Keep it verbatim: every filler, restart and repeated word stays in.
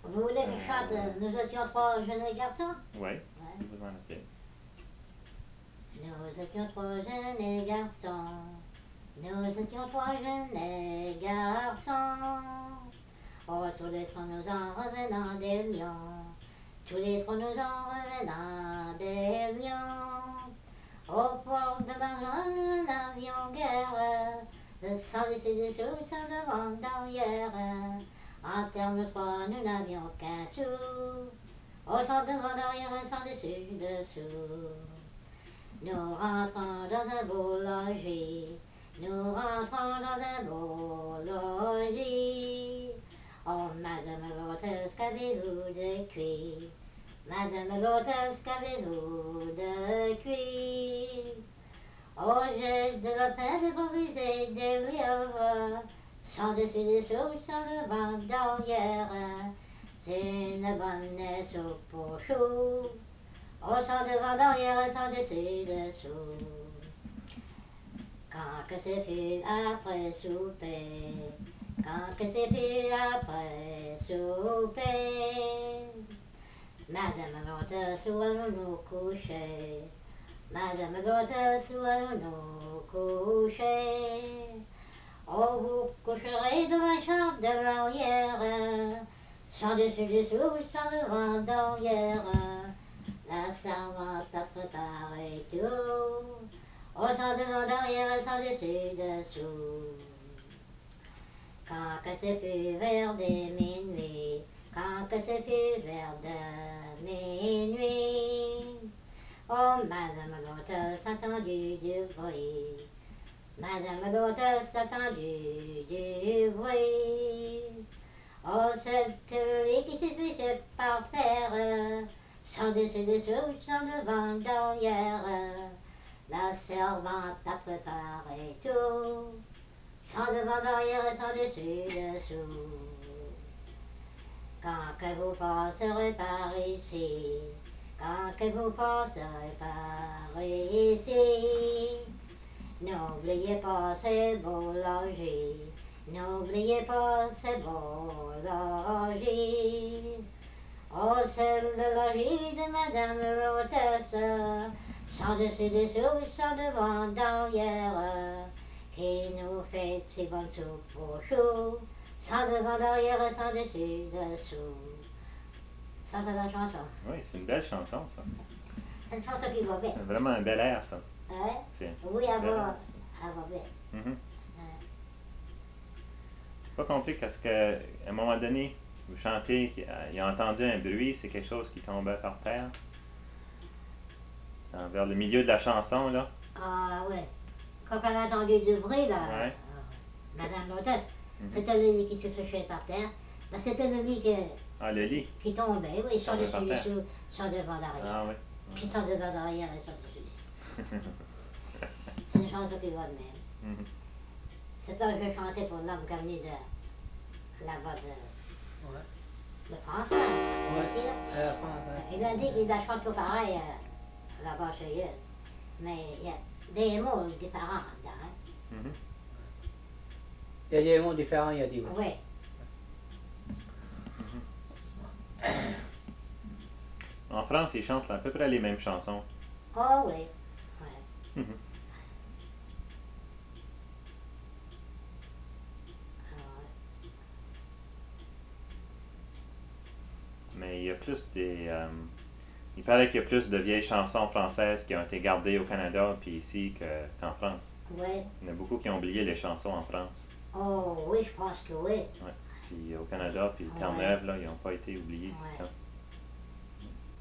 Vous voulez que je chante euh, Nous étions trois jeunes garçons? Oui, Ouais. si vous en avez. Nous étions trois jeunes garçons. Nous étions trois jeunes garçons. Oh, tous les trois nous en revenant des lions. Tous les trois nous en revenant des lions. Au port de l'argent, nous n'avions guère. Sans dessus dessous, sans devant derrière. En termes trois, nous n'avions qu'un sou. Au sans devant derrière, sans dessus dessous. Nous rentrons dans un beau logis. Nous rentrons dans un beau logis. Oh, madame l'hôtesse, qu'avez-vous de cuir? Madame l'hôtesse, qu'avez-vous de cuir? Oh, j'ai de la peine d'improviser des lièvres, sans dessus dessous, sans devant derrière. J'ai une bonne soupe pour chou. Oh, sans devant derrière, sans dessus dessous. Quand que ce fut après souper, quand que ce fut après souper, Madame l'hôtesse, où allons-nous coucher? Madame l'hôtesse, où allons-nous coucher? Oh, vous coucherez dans la chambre de l'arrière, sans dessus dessous, sans devant derrière. La servante a préparé tout. Oh, sans devant derrière, sans dessus dessous. Quand que ce fut vers des minuit, quand que ce fut vers de minuit. Oh, madame l'hôtesse a entendu du bruit. Madame l'hôtesse a entendu du bruit. Oh, cette lit qui suffisait par faire, sans dessus dessous, sans devant derrière. La servante a préparé tout, sans devant derrière et sans dessus dessous. Quand que vous passerez par ici, quand que vous passerez par ici, n'oubliez pas ces beaux logis, n'oubliez pas ces beaux logis. Oh, c'est le logis de madame l'hôtesse, sans dessus dessous, sans devant derrière, qui nous fait si bonne soupe au chou, sans devant derrière, sans dessus dessous. Ça, c'est la chanson. Oui, c'est une belle chanson, ça. C'est une chanson qui va bien. C'est vraiment un bel air, ça. Hein? C'est, Oui, c'est elle bel va, air. elle va bien. Mhm. Hein. C'est pas compliqué parce qu'à un moment donné, vous chantez, il a entendu un bruit, c'est quelque chose qui tombait par terre. Dans- vers le milieu de la chanson, là. Ah ouais. Quand elle a entendu du bruit, là, Ouais. euh, madame l'hôtesse, Mhm. c'était le lit qui se fâchait par terre. Ben, c'était le lit que, Ah, le lit. qui tombait, oui, sans Tombait dessus par terre. dessous, sans devant derrière. Ah oui. Puis sans devant derrière et sans dessus dessous. C'est une chanson qui va de même. Mhm. C'est là que je chantais pour l'homme qui est venu de là-bas de, Ouais. de France, là, Ouais. ici, là. À la France, ouais. Il a dit qu'il la chante tout pareil euh, là-bas chez eux. Mais il y a des mots différents dedans. Hein. Mhm. Il y a des mots différents, il y a dit. Oui. En France, ils chantent à peu près les mêmes chansons. Oh oui. Ouais. Mhm. Ah, Mais il y a plus des. euh, il paraît qu'il y a plus de vieilles chansons françaises qui ont été gardées au Canada puis ici que- qu'en France. ouais. Il y en a beaucoup qui ont oublié les chansons en France. Oh oui, je pense que oui. Ouais. Puis au Canada, puis Ouais. Terre-Neuve, là, ils n'ont pas été oubliés. Ouais. c'est ça.